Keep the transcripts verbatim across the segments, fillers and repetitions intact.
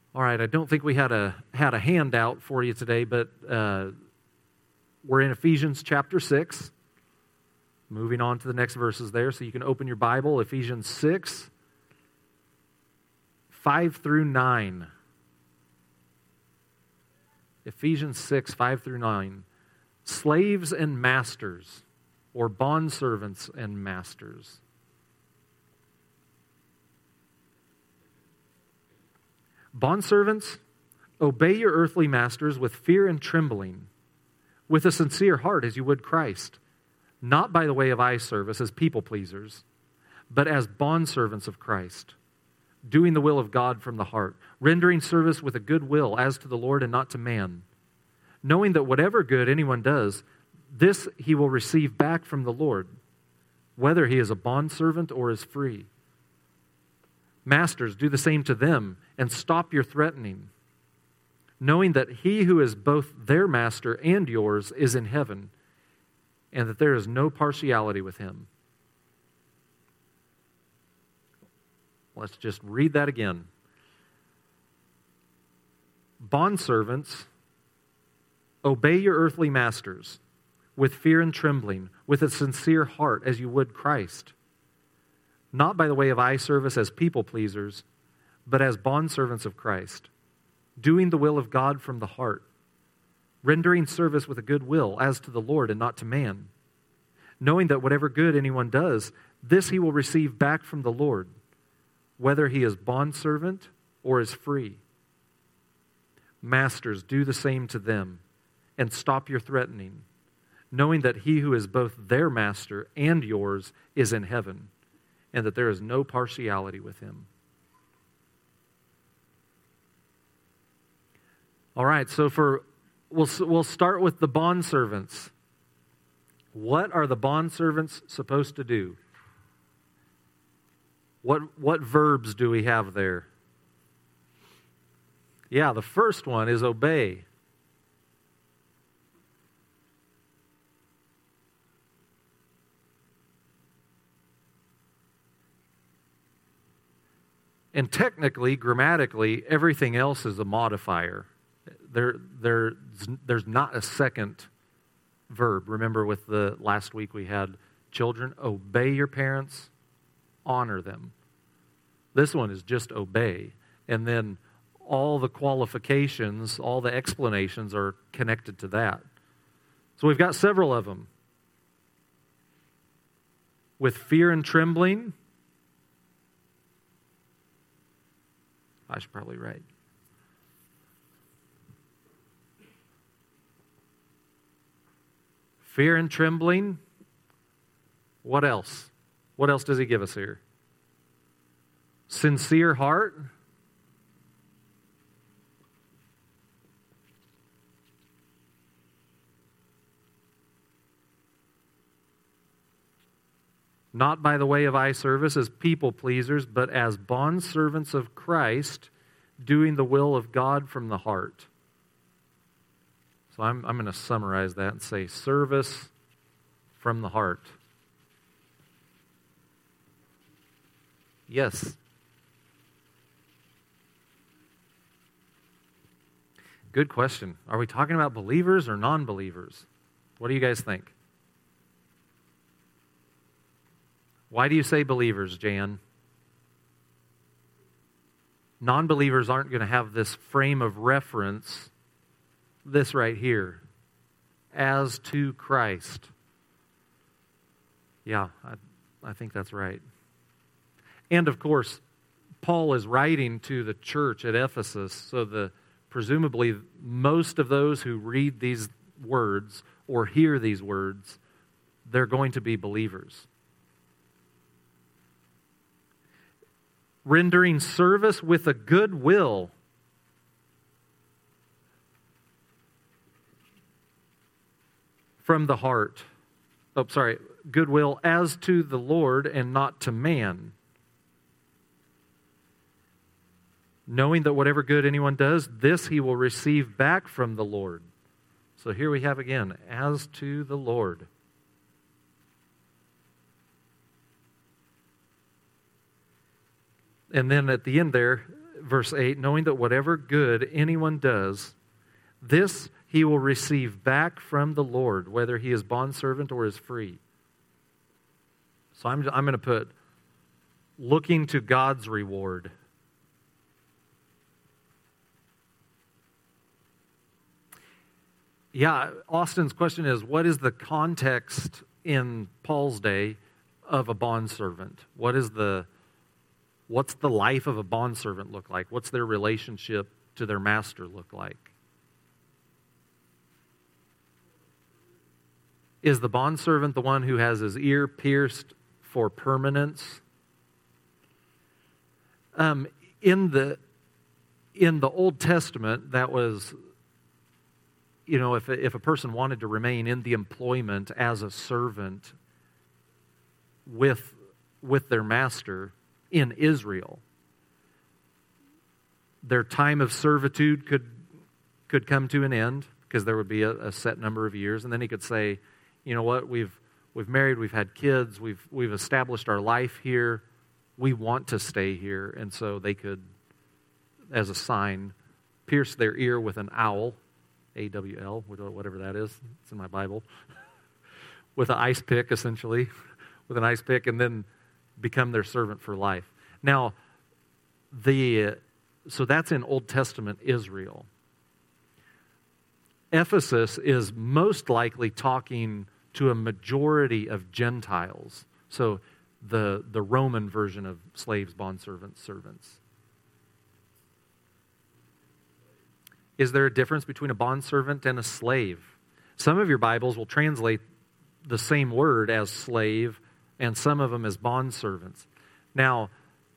All right, I don't think we had a had a handout for you today, but uh, we're in Ephesians chapter six. Moving on to the next verses there, so you can open your Bible, Ephesians six, five through nine. Ephesians six, five through nine. Slaves and masters, or bondservants and masters. Bondservants, obey your earthly masters with fear and trembling, with a sincere heart as you would Christ, not by the way of eye service as people pleasers, but as bondservants of Christ, doing the will of God from the heart, rendering service with a good will as to the Lord and not to man, knowing that whatever good anyone does, this he will receive back from the Lord, whether he is a bondservant or is free. Masters, do the same to them, and stop your threatening, knowing that he who is both their master and yours is in heaven, and that there is no partiality with him. Let's just read that again. Bondservants, obey your earthly masters with fear and trembling, with a sincere heart as you would Christ, not by the way of eye service as people pleasers, but as bondservants of Christ, doing the will of God from the heart, rendering service with a good will as to the Lord and not to man, knowing that whatever good anyone does, this he will receive back from the Lord, whether he is bondservant or is free. Masters, do the same to them, and stop your threatening, knowing that he who is both their master and yours is in heaven, and that there is no partiality with him. All right, so for we'll we'll start with the bondservants. What are the bondservants supposed to do? What what verbs do we have there? Yeah, the first one is obey. And technically, grammatically, everything else is a modifier. There, there, there's not a second verb. Remember with the last week we had children, obey your parents, honor them. This one is just obey. And then all the qualifications, all the explanations are connected to that. So we've got several of them. With fear and trembling, I should probably write. Fear and trembling. What else? What else does he give us here? Sincere heart. Not by the way of eye service as people pleasers, but as bondservants of Christ, doing the will of God from the heart. So I'm, I'm going to summarize that and say service from the heart. Yes. Good question. Are we talking about believers or non-believers? What do you guys think? Why do you say believers, Jan? Non-believers aren't going to have this frame of reference, this right here, as to Christ. Yeah, I, I think that's right. And of course, Paul is writing to the church at Ephesus, so the presumably most of those who read these words or hear these words, they're going to be believers. Rendering service with a good will. From the heart. Oh, sorry. Goodwill as to the Lord and not to man. Knowing that whatever good anyone does, this he will receive back from the Lord. So here we have again, as to the Lord. And then at the end there, verse eight, knowing that whatever good anyone does, this he will receive back from the Lord, whether he is bondservant or is free. So I'm, I'm going to put, looking to God's reward. Yeah, Austin's question is, what is the context in Paul's day of a bondservant? What is the, what's the life of a bondservant look like? What's their relationship to their master look like? Is the bondservant the one who has his ear pierced for permanence? Um, in the in the Old Testament, that was, you know, if if a person wanted to remain in the employment as a servant with with their master in Israel, their time of servitude could could come to an end because there would be a, a set number of years, and then he could say, you know what, we've we've married, we've had kids, we've we've established our life here, we want to stay here, and so they could, as a sign, pierce their ear with an owl, A W L, whatever that is, it's in my Bible, with an ice pick, essentially, with an ice pick, and then become their servant for life. Now, the so that's in Old Testament Israel. Ephesus is most likely talking to a majority of Gentiles. So the, the Roman version of slaves, bondservants, servants. Is there a difference between a bondservant and a slave? Some of your Bibles will translate the same word as slave, and some of them as bondservants. Now,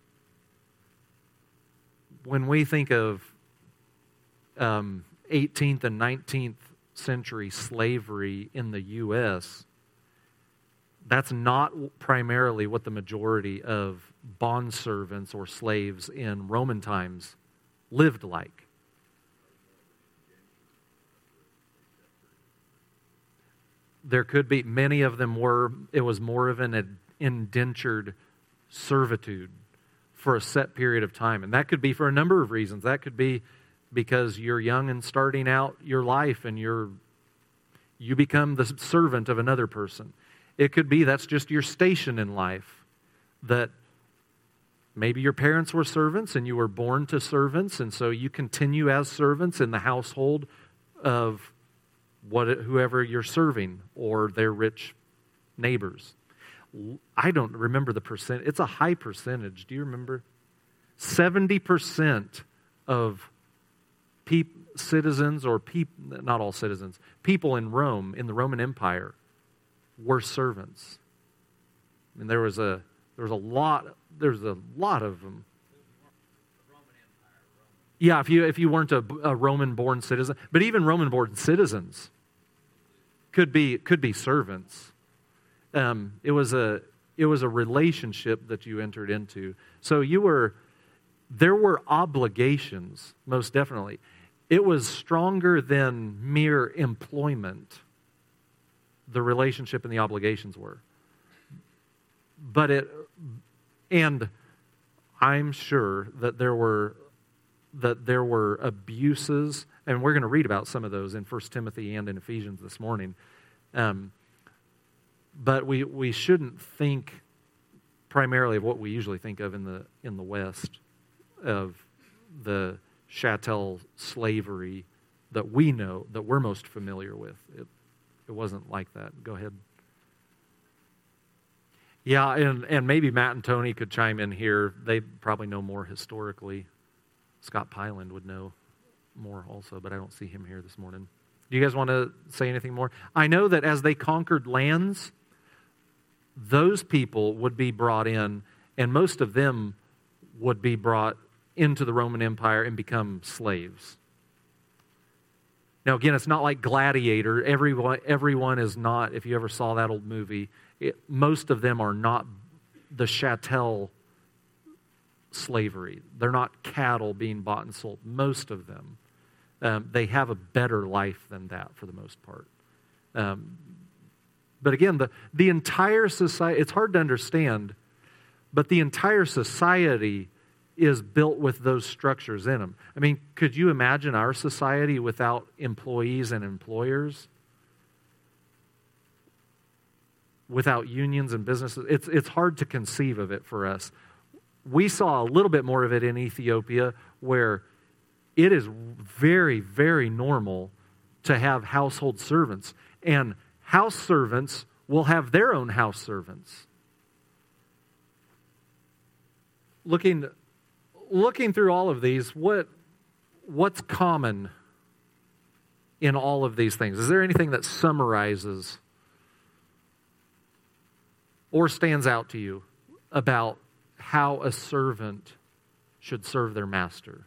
when we think of um, eighteenth and nineteenth century slavery in the U S, that's not primarily what the majority of bondservants or slaves in Roman times lived like. There could be, many of them were, it was more of an indentured servitude for a set period of time. And that could be for a number of reasons. That could be because you're young and starting out your life and you're you become the servant of another person. It could be that's just your station in life, that maybe your parents were servants and you were born to servants, and so you continue as servants in the household of what whoever you're serving or their rich neighbors. I don't remember the percent. It's a high percentage. Do you remember? seventy percent of people, citizens or people, not all citizens, people in Rome, in the Roman Empire, were servants. I mean, there was a there was a lot there's a lot of them. Yeah, if you if you weren't a, a Roman-born citizen, but even Roman-born citizens could be could be servants. Um, it was a it was a relationship that you entered into. So you were there were obligations, most definitely. It was stronger than mere employment. The relationship and the obligations were. But it, and I'm sure that there were that there were abuses, and we're going to read about some of those in First Timothy and in Ephesians this morning. Um, but we we shouldn't think primarily of what we usually think of in the in the West, of the chattel slavery that we know, that we're most familiar with. It, it wasn't like that. Go ahead. Yeah, and, and maybe Matt and Tony could chime in here. They probably know more historically. Scott Pyland would know more also, but I don't see him here this morning. Do you guys want to say anything more? I know that as they conquered lands, those people would be brought in, and most of them would be brought into the Roman Empire and become slaves. Now, again, it's not like Gladiator. Everyone, everyone is not, if you ever saw that old movie, it, most of them are not the chattel slavery. They're not cattle being bought and sold. Most of them. Um, they have a better life than that for the most part. Um, but again, the, the entire society, it's hard to understand, but the entire society is built with those structures in them. I mean, could you imagine our society without employees and employers? Without unions and businesses? It's, it's hard to conceive of it for us. We saw a little bit more of it in Ethiopia, where it is very, very normal to have household servants. And house servants will have their own house servants. Looking, looking through all of these, what, what's common in all of these things? Is there anything that summarizes or stands out to you about how a servant should serve their master?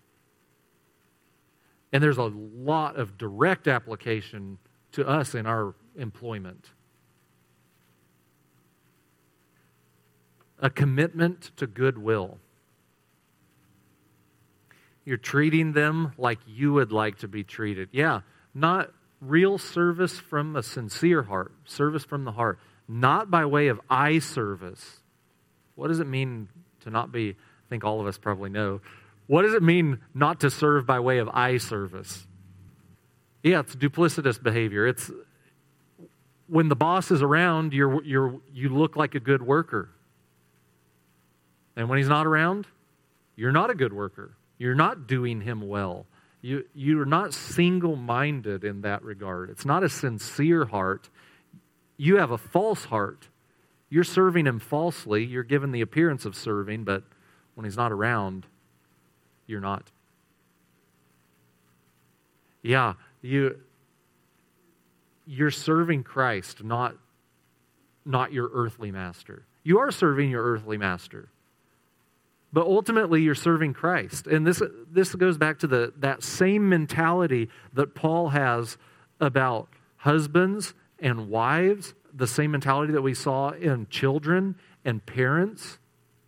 And there's a lot of direct application to us in our employment. A commitment to goodwill. You're treating them like you would like to be treated. Yeah, not real service from a sincere heart, service from the heart, not by way of eye service. What does it mean to not be, I think all of us probably know, what does it mean not to serve by way of eye service? Yeah, it's duplicitous behavior. It's when the boss is around, you're, you're, you look like a good worker. And when he's not around, you're not a good worker. You're not doing him well. You, you're not single-minded in that regard. It's not a sincere heart. You have a false heart. You're serving him falsely. You're given the appearance of serving, but when he's not around, you're not. Yeah, you, you're serving Christ, not, not your earthly master. You are serving your earthly master, but ultimately you're serving Christ. And this, this goes back to the, that same mentality that Paul has about husbands and wives, the same mentality that we saw in children and parents.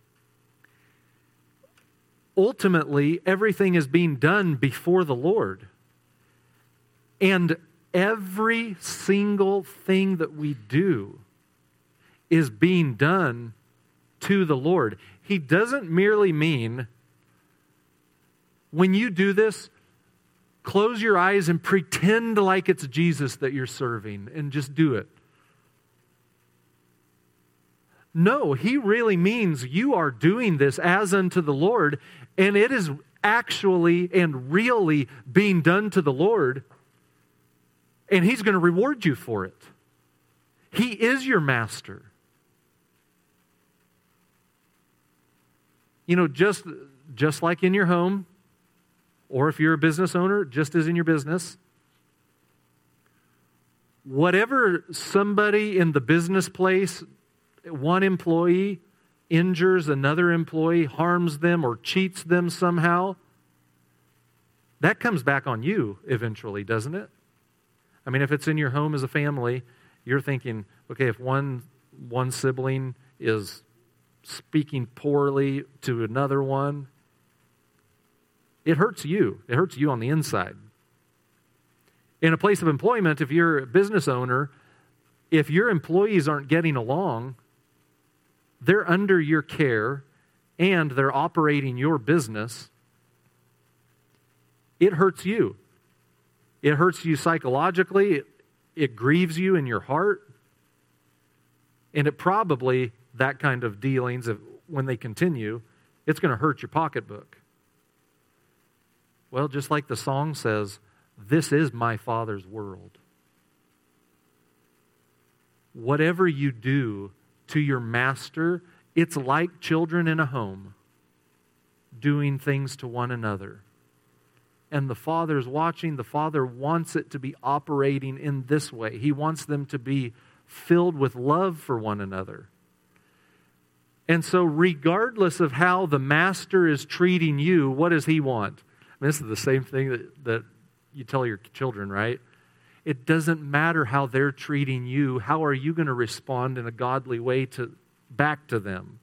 Ultimately, everything is being done before the Lord. And every single thing that we do is being done to the Lord. He doesn't merely mean, when you do this, close your eyes and pretend like it's Jesus that you're serving and just do it. No, he really means you are doing this as unto the Lord, and it is actually and really being done to the Lord, and he's going to reward you for it. He is your master. You know, just, just like in your home, or if you're a business owner, just as in your business, whatever somebody in the business place, one employee injures another employee, harms them or cheats them somehow, that comes back on you eventually, doesn't it? I mean, if it's in your home as a family, you're thinking, okay, if one one sibling is speaking poorly to another one, it hurts you. It hurts you on the inside. In a place of employment, if you're a business owner, if your employees aren't getting along, they're under your care and they're operating your business, it hurts you. It hurts you psychologically. It, it grieves you in your heart. And it probably, that kind of dealings, of, when they continue, it's going to hurt your pocketbook. Well, just like the song says, this is my Father's world. Whatever you do to your master, it's like children in a home doing things to one another. And the Father's watching. The Father wants it to be operating in this way. He wants them to be filled with love for one another. And so regardless of how the master is treating you, what does he want? I mean, this is the same thing that, that you tell your children, right? It doesn't matter how they're treating you. How are you going to respond in a godly way to back to them?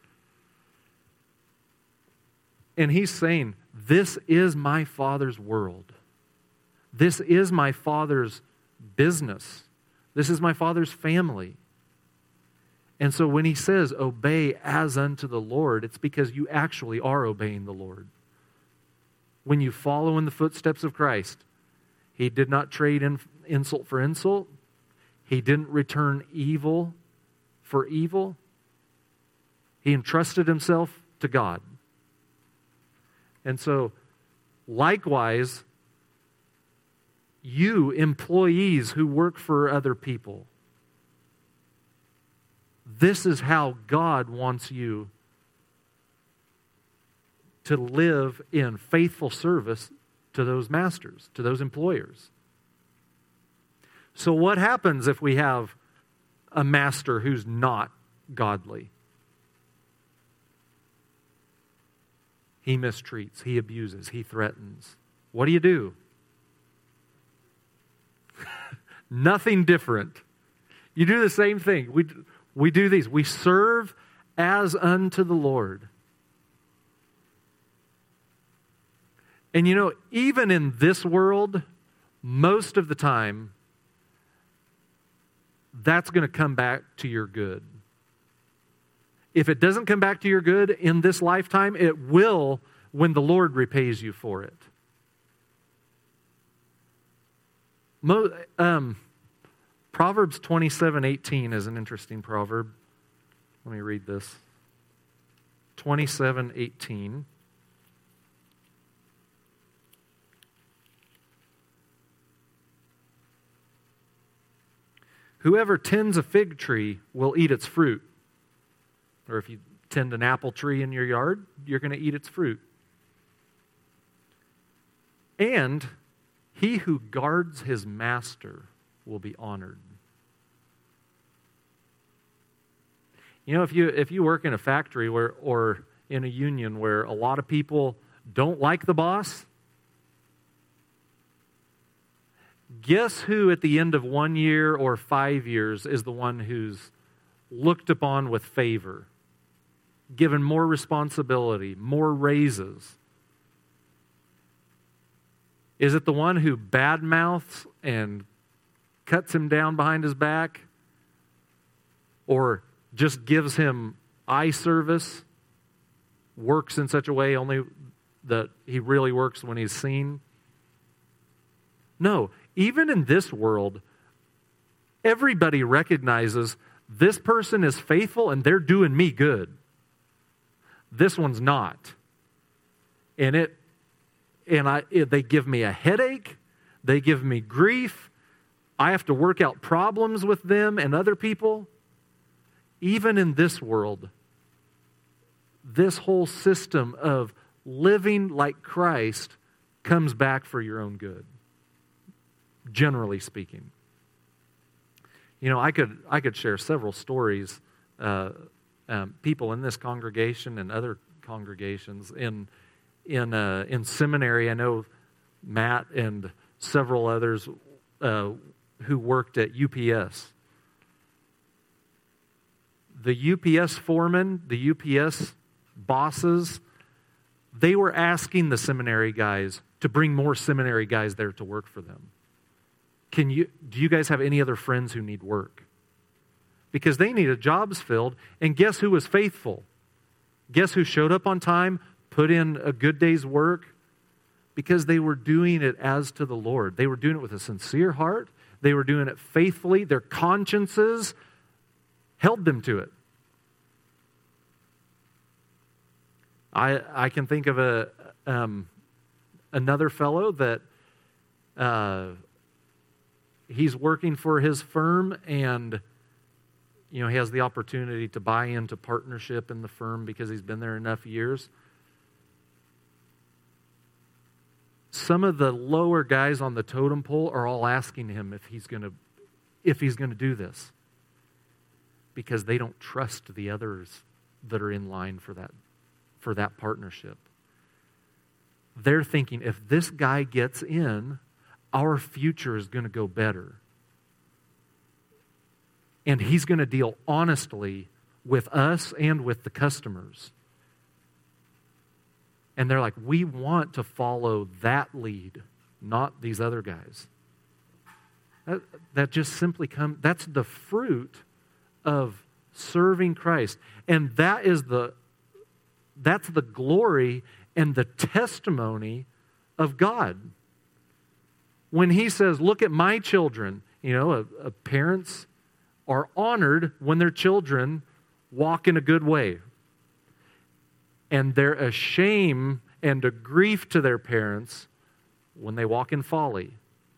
And he's saying, this is my Father's world. This is my Father's business. This is my Father's family. And so when he says, obey as unto the Lord, it's because you actually are obeying the Lord. When you follow in the footsteps of Christ, he did not trade in, insult for insult. He didn't return evil for evil. He entrusted himself to God. And so, likewise, you employees who work for other people, this is how God wants you to live in faithful service to those masters, to those employers. So what happens if we have a master who's not godly? He mistreats, he abuses, he threatens. What do you do? Nothing different. You do the same thing. We, we do these. We serve as unto the Lord. And you know, even in this world, most of the time, that's going to come back to your good. If it doesn't come back to your good in this lifetime, it will when the Lord repays you for it. Mo, um, Proverbs twenty-seven eighteen is an interesting proverb. Let me read this. twenty-seven eighteen. Whoever tends a fig tree will eat its fruit. Or if you tend an apple tree in your yard, you're going to eat its fruit. And he who guards his master will be honored. You know, if you if you work in a factory where or in a union where a lot of people don't like the boss, guess who at the end of one year or five years is the one who's looked upon with favor, given more responsibility, more raises? Is it the one who badmouths and cuts him down behind his back? Or just gives him eye service, works in such a way only that he really works when he's seen? No, even in this world, everybody recognizes this person is faithful and they're doing me good. This one's not. And it and I it, they give me a headache, they give me grief. I have to work out problems with them and other people. Even in this world, this whole system of living like Christ comes back for your own good, generally speaking. You know, I could I could share several stories, uh, um, people in this congregation and other congregations. In in uh, in seminary, I know Matt and several others uh, who worked at U P S. The U P S foreman, the U P S bosses, they were asking the seminary guys to bring more seminary guys there to work for them. Can you, do you guys have any other friends who need work? Because they needed jobs filled, and guess who was faithful? Guess who showed up on time, put in a good day's work? Because they were doing it as to the Lord. They were doing it with a sincere heart. They were doing it faithfully. Their consciences held them to it. I I can think of a um, another fellow that uh, he's working for his firm, and you know he has the opportunity to buy into partnership in the firm because he's been there enough years. Some of the lower guys on the totem pole are all asking him if he's going to if he's going to do this, because they don't trust the others that are in line for that for that partnership. They're thinking, if this guy gets in, our future is going to go better. And he's going to deal honestly with us and with the customers. And they're like, we want to follow that lead, not these other guys. That, that just simply comes, that's the fruit of serving Christ. And that is the that's the glory and the testimony of God. When he says, look at my children, you know, a, a parents are honored when their children walk in a good way. And they're a shame and a grief to their parents when they walk in folly.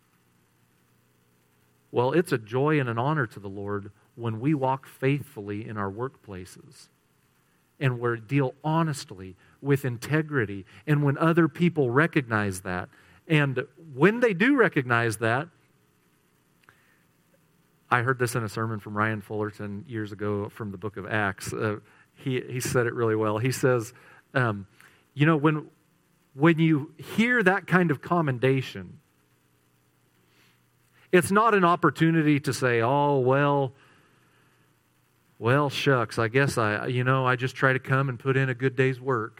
Well, it's a joy and an honor to the Lord when we walk faithfully in our workplaces and we deal honestly with integrity, and when other people recognize that. And when they do recognize that, I heard this in a sermon from Ryan Fullerton years ago from the book of Acts. Uh, he, he said it really well. He says, um, you know, when, when you hear that kind of commendation, it's not an opportunity to say, oh, well, well, shucks, I guess I, you know, I just try to come and put in a good day's work.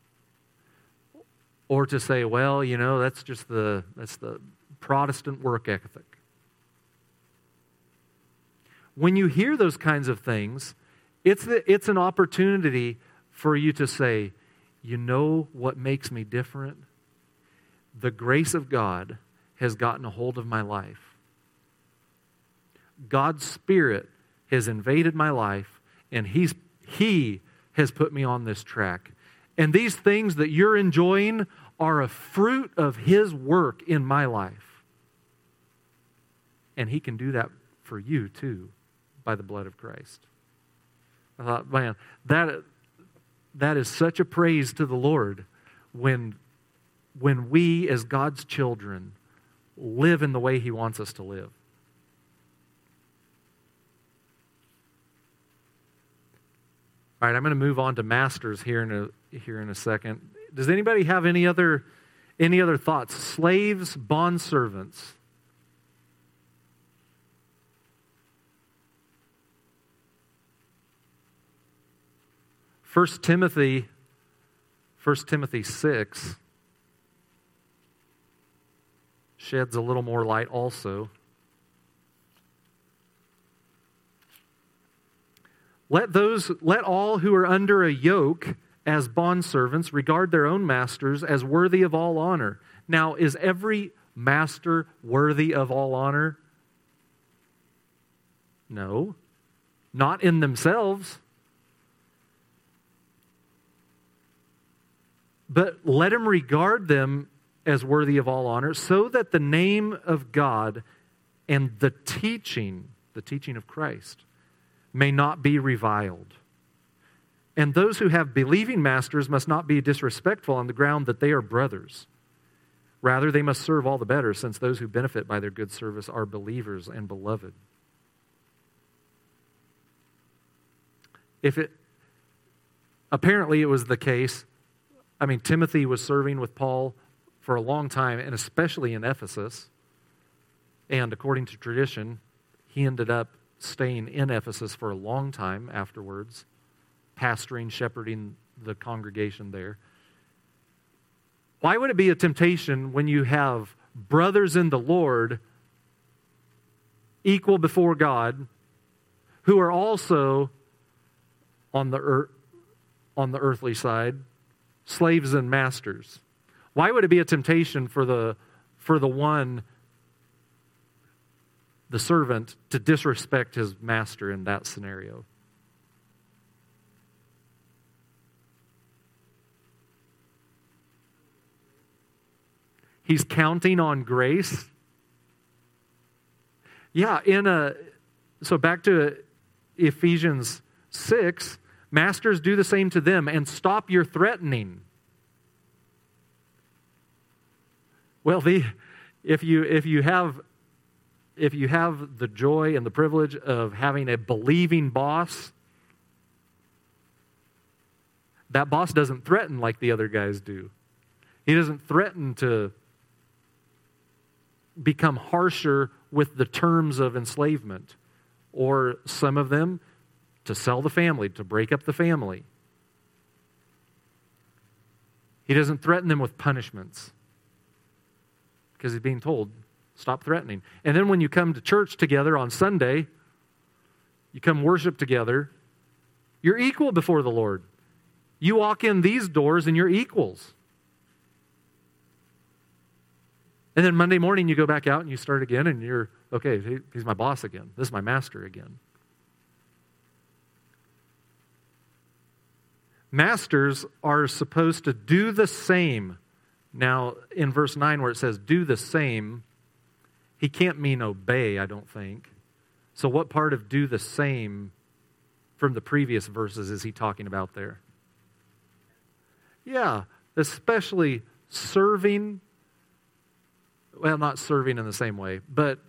Or to say, well, you know, that's just the, that's the Protestant work ethic. When you hear those kinds of things, it's the, it's an opportunity for you to say, you know what makes me different? The grace of God has gotten a hold of my life. God's Spirit has invaded my life, and He's He has put me on this track. And these things that you're enjoying are a fruit of His work in my life. And He can do that for you too, by the blood of Christ. I thought, man, that, that is such a praise to the Lord when, when we as God's children live in the way He wants us to live. All right, I'm going to move on to masters here in a here in a second. Does anybody have any other any other thoughts? Slaves, bondservants. First Timothy, First Timothy six sheds a little more light also. Let those, let all who are under a yoke as bondservants regard their own masters as worthy of all honor. Now, is every master worthy of all honor? No, not in themselves. But let him regard them as worthy of all honor, so that the name of God and the teaching, the teaching of Christ, may not be reviled. And those who have believing masters must not be disrespectful on the ground that they are brothers. Rather, they must serve all the better, since those who benefit by their good service are believers and beloved. If it, apparently it was the case, I mean, Timothy was serving with Paul for a long time, and especially in Ephesus. And according to tradition, he ended up staying in Ephesus for a long time afterwards, pastoring, shepherding the congregation there. Why would it be a temptation when you have brothers in the Lord equal before God who are also on the earth, on the earthly side, slaves and masters? Why would it be a temptation for the for the one, the servant, to disrespect his master in that scenario? He's counting on grace. Yeah, in a so back to Ephesians six, masters, do the same to them and stop your threatening. Well, the if you if you have if you have the joy and the privilege of having a believing boss, that boss doesn't threaten like the other guys do. He doesn't threaten to become harsher with the terms of enslavement, or some of them to sell the family, to break up the family. He doesn't threaten them with punishments because he's being told, stop threatening. And then when you come to church together on Sunday, you come worship together, You're equal before the Lord. You walk in these doors and you're equals. And then Monday morning you go back out and you start again and you're, okay, he, he's my boss again. This is my master again. Masters are supposed to do the same. Now, in verse nine where it says do the same, he can't mean obey, I don't think. So what part of do the same from the previous verses is he talking about there? Yeah, especially serving, well, not serving in the same way, but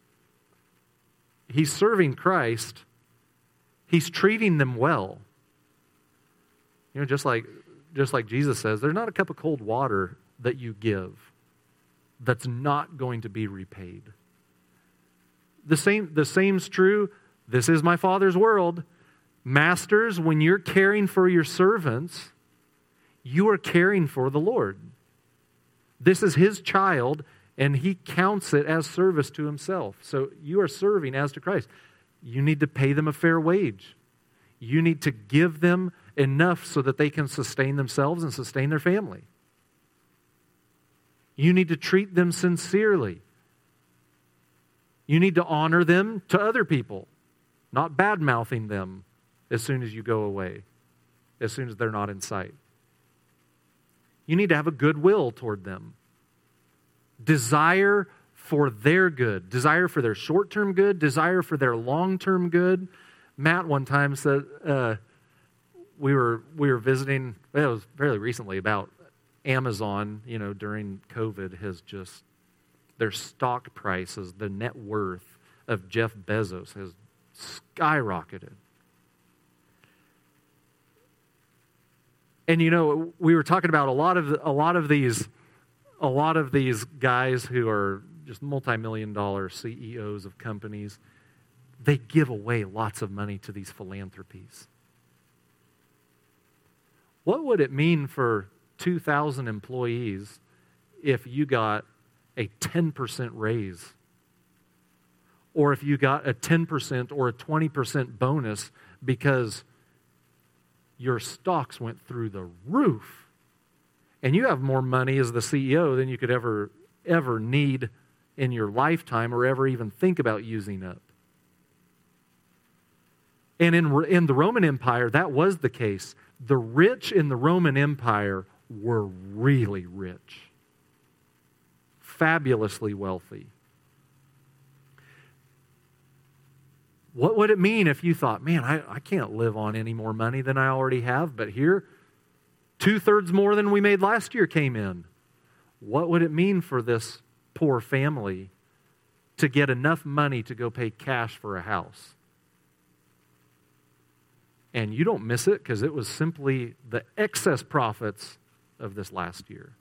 he's serving Christ. He's treating them well. You know, just like just like Jesus says, there's not a cup of cold water that you give that's not going to be repaid. The same, the same's true. This is my Father's world. Masters, when you're caring for your servants, you are caring for the Lord. This is his child, and he counts it as service to himself. So you are serving as to Christ. You need to pay them a fair wage. You need to give them enough so that they can sustain themselves and sustain their family. You need to treat them sincerely. You need to honor them to other people, not bad-mouthing them as soon as you go away, as soon as they're not in sight. You need to have a goodwill toward them. Desire for their good. Desire for their short-term good. Desire for their long-term good. Matt one time said, uh, we were we were visiting, well, it was fairly recently, about Amazon, you know, during COVID has just, their stock prices, the net worth of Jeff Bezos has skyrocketed. And you know, we were talking about a lot of a lot of these a lot of these guys who are just multi-million dollar C E Os of companies. They give away lots of money to these philanthropies. What would it mean for two thousand employees if you got a ten percent raise? Or if you got a ten percent or a twenty percent bonus because your stocks went through the roof, and you have more money as the C E O than you could ever, ever need in your lifetime or ever even think about using up. And in, in the Roman Empire, that was the case. The rich in the Roman Empire were really rich, fabulously wealthy. What would it mean if you thought, man, I, I can't live on any more money than I already have, but here, two-thirds more than we made last year came in. What would it mean for this poor family to get enough money to go pay cash for a house? And you don't miss it because it was simply the excess profits of this last year.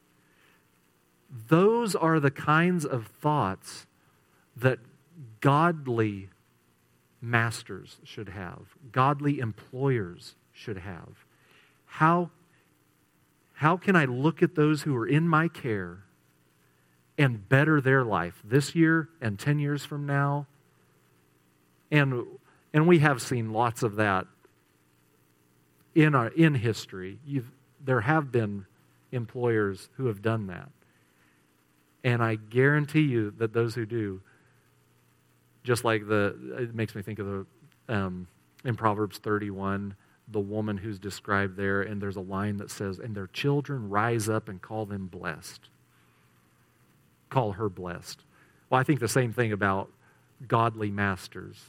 Those are the kinds of thoughts that godly masters should have, godly employers should have. How, how can I look at those who are in my care and better their life this year and ten years from now? And, and we have seen lots of that in our in history. You've, there have been employers who have done that. And I guarantee you that those who do, just like the, it makes me think of the, um, in Proverbs thirty-one, the woman who's described there, and there's a line that says, and their children rise up and call them blessed. Call her blessed. Well, I think the same thing about godly masters.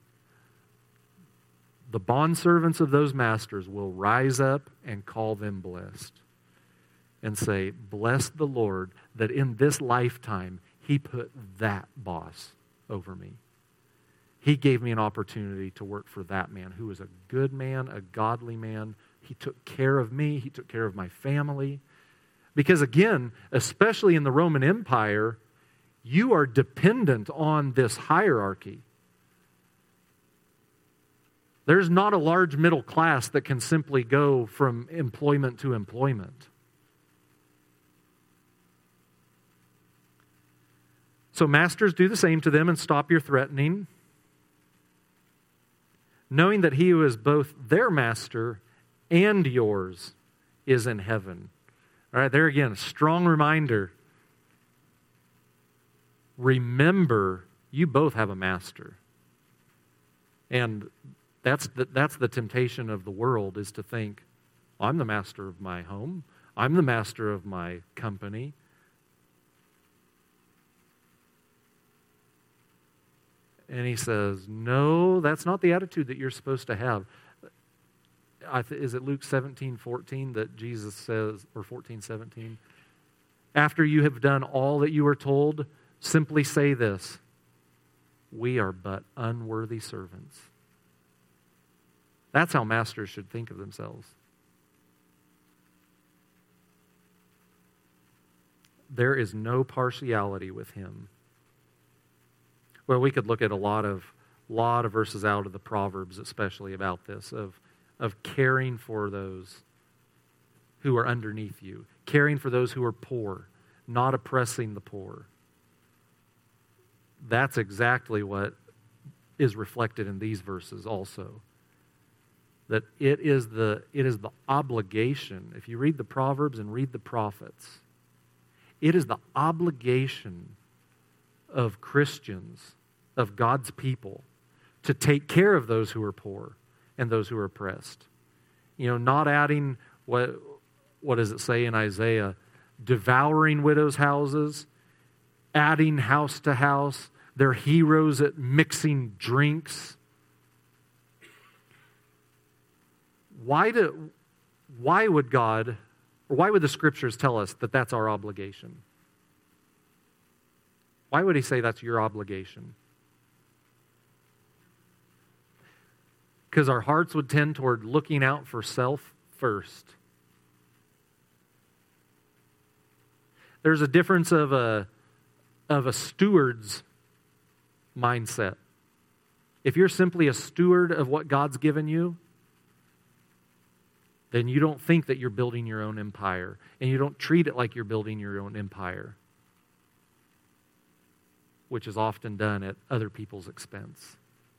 The bondservants of those masters will rise up and call them blessed and say, bless the Lord that in this lifetime he put that boss over me. He gave me an opportunity to work for that man who was a good man, a godly man. He took care of me. He took care of my family. Because again, especially in the Roman Empire, you are dependent on this hierarchy. There's not a large middle class that can simply go from employment to employment. So masters, do the same to them and stop your threatening. knowing that he who is both their master and yours is in heaven. All right, there again, a strong reminder. Remember, you both have a master. And that's the, that's the temptation of the world, is to think, I'm the master of my home. I'm the master of my company. And he says, no, that's not the attitude that you're supposed to have. I th- is it Luke seventeen fourteen that Jesus says, or fourteen seventeen? After you have done all that you are told, simply say this, we are but unworthy servants. That's how masters should think of themselves. There is no partiality with him. Well, we could look at a lot of lot of verses out of the Proverbs, especially about this, of, of caring for those who are underneath you, caring for those who are poor, not oppressing the poor. That's exactly what is reflected in these verses also. That it is the it is the obligation. If you read the Proverbs and read the prophets, it is the obligation of Christians, of God's people, to take care of those who are poor and those who are oppressed. You know, not adding, what what does it say in Isaiah? Devouring widows' houses, adding house to house. They're heroes at mixing drinks. Why do, why would God, or why would the Scriptures tell us that that's our obligation? Why would he say that's your obligation? Because our hearts would tend toward looking out for self first. There's a difference of a, of a steward's mindset. If you're simply a steward of what God's given you, then you don't think that you're building your own empire, and you don't treat it like you're building your own empire, which is often done at other people's expense.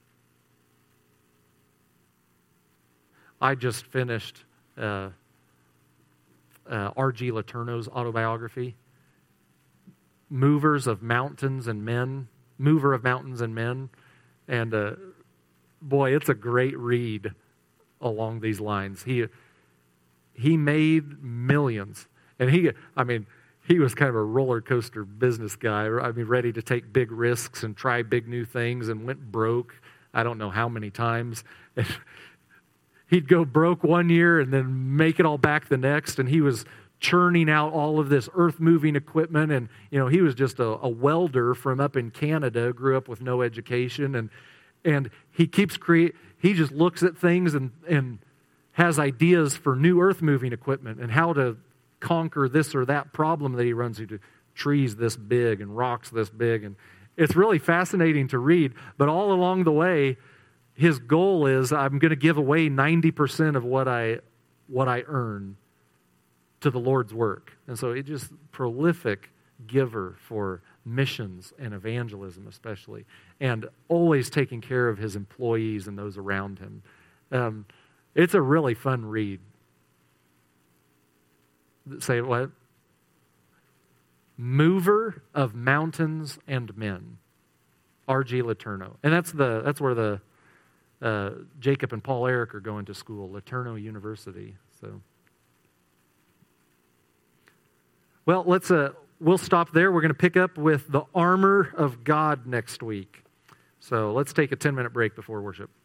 I just finished uh, uh, R G Letourneau's autobiography, Movers of Mountains and Men, Mover of Mountains and Men, and uh, boy, it's a great read along these lines. He he made millions, and he, I mean, he was kind of a roller coaster business guy. I mean, ready to take big risks and try big new things, and went broke. I don't know how many times. He'd go broke one year and then make it all back the next, and he was churning out all of this earth-moving equipment, and you know he was just a, a welder from up in Canada, grew up with no education, and and he keeps create. He just looks at things and and has ideas for new earth-moving equipment and how to conquer this or that problem that he runs into. Trees this big and rocks this big, and it's really fascinating to read. But all along the way, his goal is, I'm going to give away ninety percent of what I what I earn to the Lord's work. And so it just prolific giver for missions and evangelism especially, and always taking care of his employees and those around him. Um, it's a really fun read. Say what? Mover of Mountains and Men, R G Letourneau. And that's the that's where the uh, Jacob and Paul Eric are going to school, Letourneau University. So, well, let's uh, we'll stop there. We're going to pick up with the armor of God next week. So let's take a ten-minute break before worship.